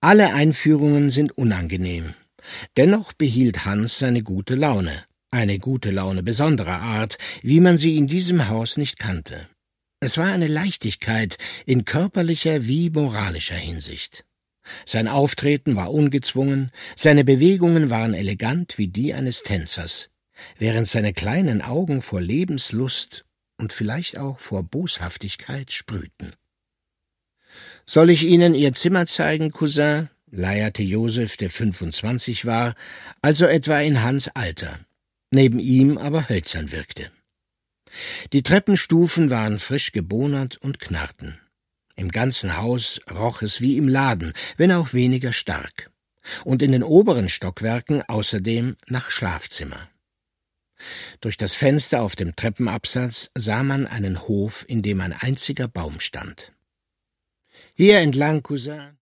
Alle Einführungen sind unangenehm. Dennoch behielt Hans seine gute Laune. Eine gute Laune besonderer Art, wie man sie in diesem Haus nicht kannte. Es war eine Leichtigkeit in körperlicher wie moralischer Hinsicht. Sein Auftreten war ungezwungen, seine Bewegungen waren elegant wie die eines Tänzers, während seine kleinen Augen vor Lebenslust und vielleicht auch vor Boshaftigkeit sprühten. »Soll ich Ihnen Ihr Zimmer zeigen, Cousin?« leierte Joseph, der 25 war, also etwa in Hans' Alter, neben ihm aber hölzern wirkte. Die Treppenstufen waren frisch gebonert und knarrten. Im ganzen Haus roch es wie im Laden, wenn auch weniger stark, und in den oberen Stockwerken außerdem nach Schlafzimmer. Durch das Fenster auf dem Treppenabsatz sah man einen Hof, in dem ein einziger Baum stand. »Hier entlang, Cousin«,